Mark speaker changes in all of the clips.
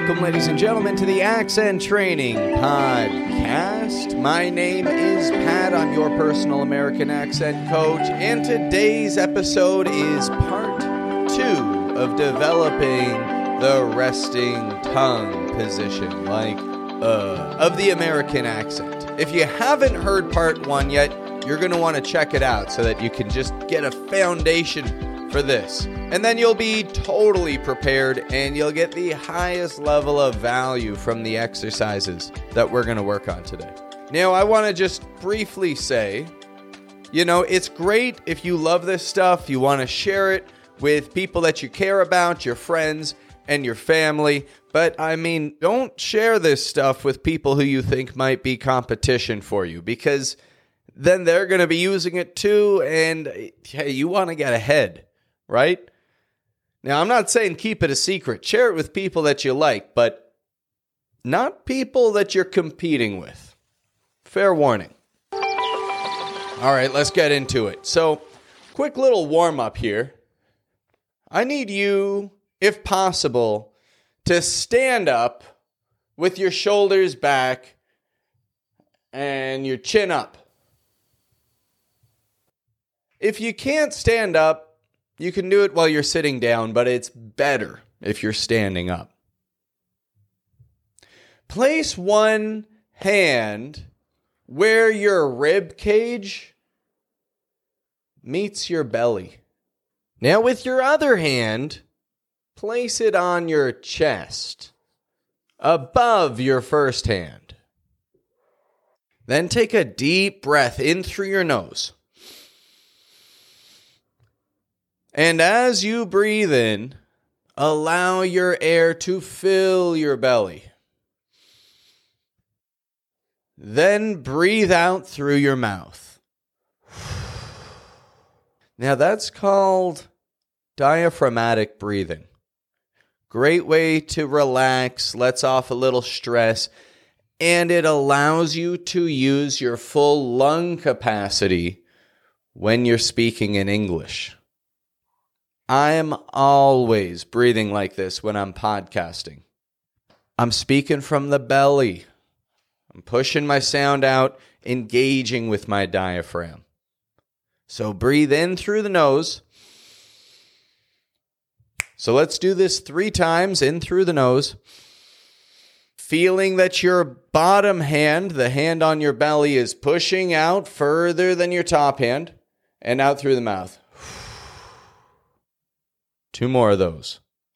Speaker 1: Welcome, ladies and gentlemen, to the Accent Training Podcast. My name is Pat. I'm your personal American accent coach, and today's episode is part 2 of developing the resting tongue position, of the American accent. If you haven't heard part 1 yet, you're going to want to check it out so that you can just get a foundation for this. And then you'll be totally prepared and you'll get the highest level of value from the exercises that we're going to work on today. Now, I want to just briefly say, it's great if you love this stuff, you want to share it with people that you care about, your friends and your family. But don't share this stuff with people who you think might be competition for you, because then they're going to be using it too. And hey, you want to get ahead, right? Now, I'm not saying keep it a secret. Share it with people that you like, but not people that you're competing with. Fair warning. All right, let's get into it. So, quick little warm-up here. I need you, if possible, to stand up with your shoulders back and your chin up. If you can't stand up, you can do it while you're sitting down, but it's better if you're standing up. Place one hand where your rib cage meets your belly. Now with your other hand, place it on your chest, above your first hand. Then take a deep breath in through your nose. And as you breathe in, allow your air to fill your belly. Then breathe out through your mouth. Now that's called diaphragmatic breathing. Great way to relax, lets off a little stress, and it allows you to use your full lung capacity when you're speaking in English. I am always breathing like this when I'm podcasting. I'm speaking from the belly. I'm pushing my sound out, engaging with my diaphragm. So breathe in through the nose. So let's do this 3 times, in through the nose. Feeling that your bottom hand, the hand on your belly, is pushing out further than your top hand, and out through the mouth. 2 more of those.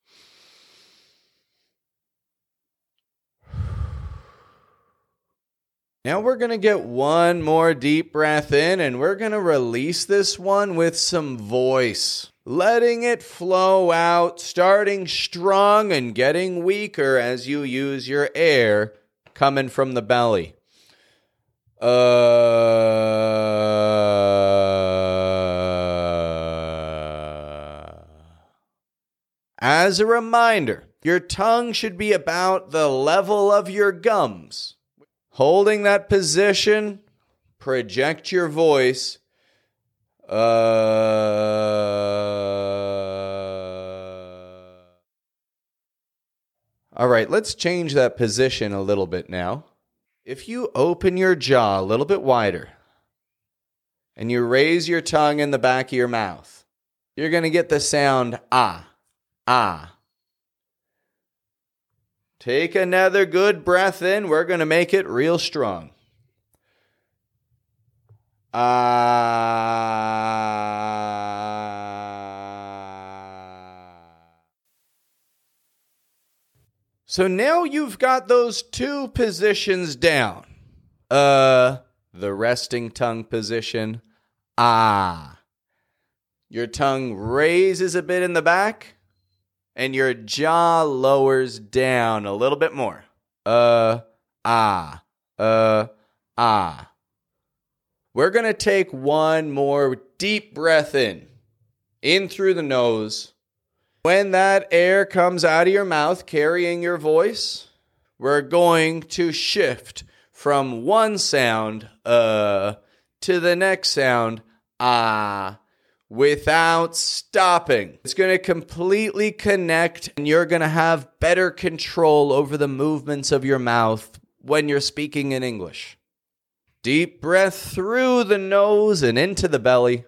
Speaker 1: Now we're going to get one more deep breath in, and we're going to release this one with some voice. Letting it flow out, starting strong and getting weaker as you use your air coming from the belly. As a reminder, your tongue should be about the level of your gums. Holding that position, project your voice. All right, let's change that position a little bit now. If you open your jaw a little bit wider and you raise your tongue in the back of your mouth, you're going to get the sound ah. Ah. Take another good breath in. We're going to make it real strong. Ah. So now you've got those 2 positions down. The resting tongue position. Ah. Your tongue raises a bit in the back. And your jaw lowers down a little bit more. Ah. We're going to take one more deep breath in through the nose. When that air comes out of your mouth, carrying your voice, we're going to shift from one sound, to the next sound, ah, without stopping. It's going to completely connect, and you're going to have better control over the movements of your mouth when you're speaking in English. Deep breath through the nose and into the belly.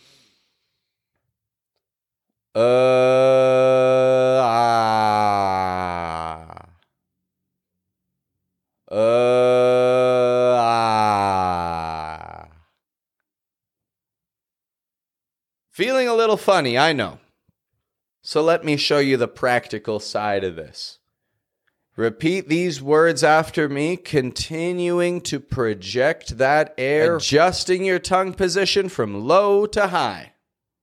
Speaker 1: Feeling a little funny, I know. So let me show you the practical side of this. Repeat these words after me, continuing to project that air, adjusting your tongue position from low to high.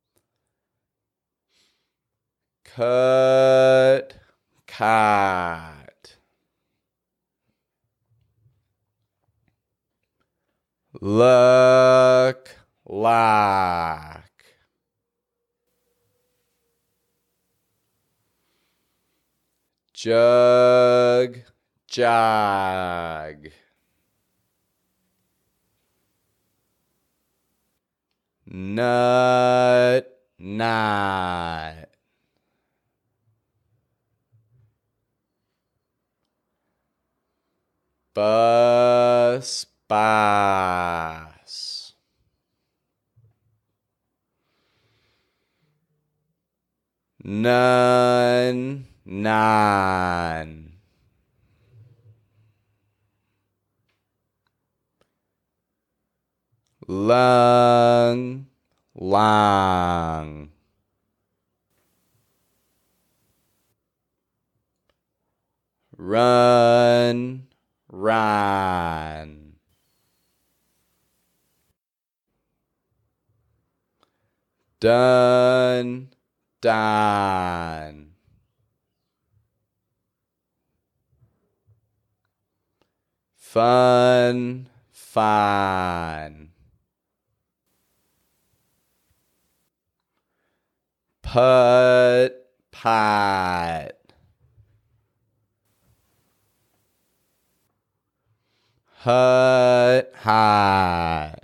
Speaker 1: Cut, cut. Look, like. Jug, jog. Nut, knot. Bus, bus. None, none. Lung, long. Run, run. Done, done. Fun, fun. Putt, putt. Hut, hut.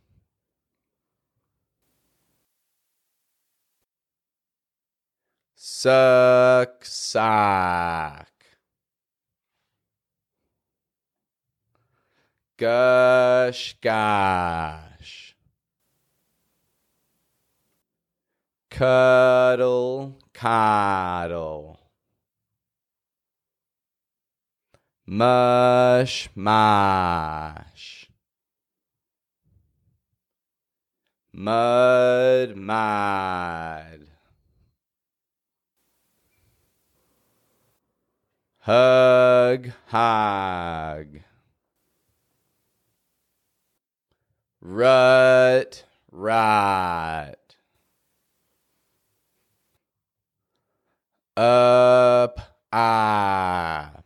Speaker 1: Suck, sock. Gush, gosh. Cuddle, coddle. Mush, mosh. Mud, mud. Hug, hog. Rut, rot. Up, up.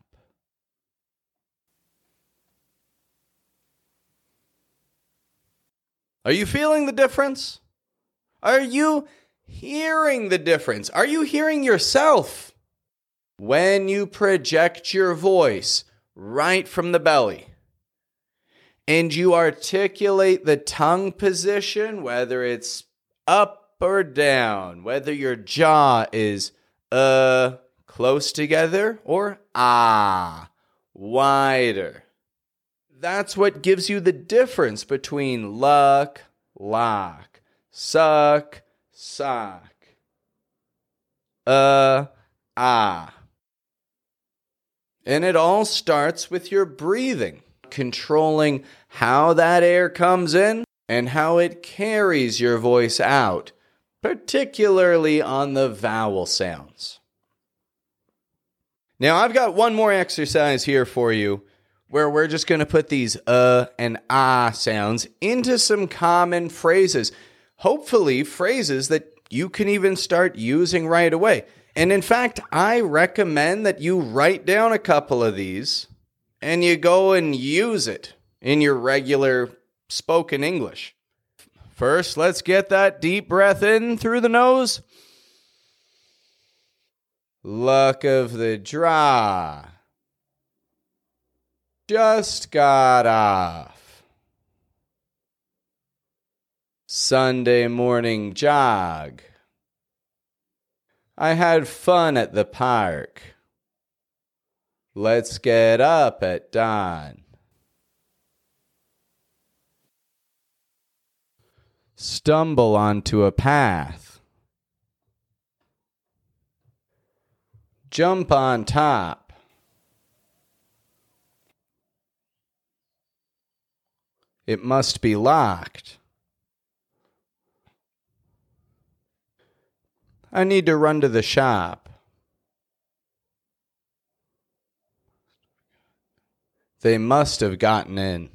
Speaker 1: Are you feeling the difference? Are you hearing the difference? Are you hearing yourself? When you project your voice right from the belly and you articulate the tongue position, whether it's up or down, whether your jaw is close together or wider. That's what gives you the difference between luck, lock, suck, sock, And it all starts with your breathing, controlling how that air comes in and how it carries your voice out, particularly on the vowel sounds. Now, I've got one more exercise here for you where we're just going to put these and sounds into some common phrases, hopefully phrases that you can even start using right away. And in fact, I recommend that you write down a couple of these and you go and use it in your regular spoken English. First, let's get that deep breath in through the nose. Luck of the draw. Just got off. Sunday morning jog. I had fun at the park. Let's get up at dawn. Stumble onto a path. Jump on top. It must be locked. I need to run to the shop. They must have gotten in.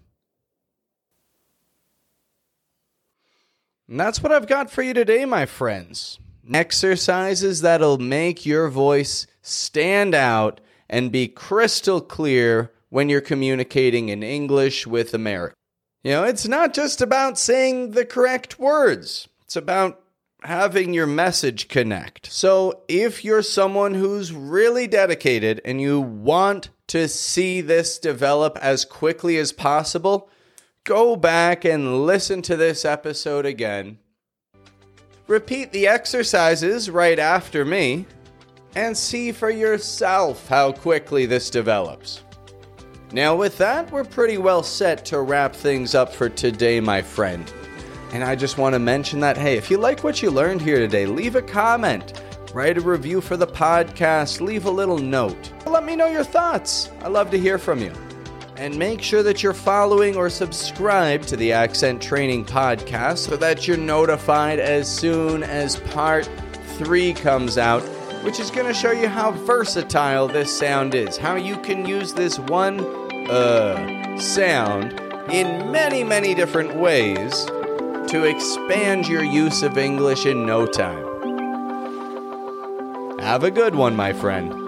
Speaker 1: And that's what I've got for you today, my friends. Exercises that'll make your voice stand out and be crystal clear when you're communicating in English with Americans. You know, it's not just about saying the correct words. It's about having your message connect. So if you're someone who's really dedicated and you want to see this develop as quickly as possible, go back and listen to this episode again. Repeat the exercises right after me and see for yourself how quickly this develops. Now with that, we're pretty well set to wrap things up for today, my friend. And I just want to mention that, hey, if you like what you learned here today, leave a comment, write a review for the podcast, leave a little note. Let me know your thoughts. I love to hear from you. And make sure that you're following or subscribed to the Accent Training Podcast so that you're notified as soon as part 3 comes out, which is going to show you how versatile this sound is, how you can use this one sound in many, many different ways to expand your use of English in no time. Have a good one, my friend.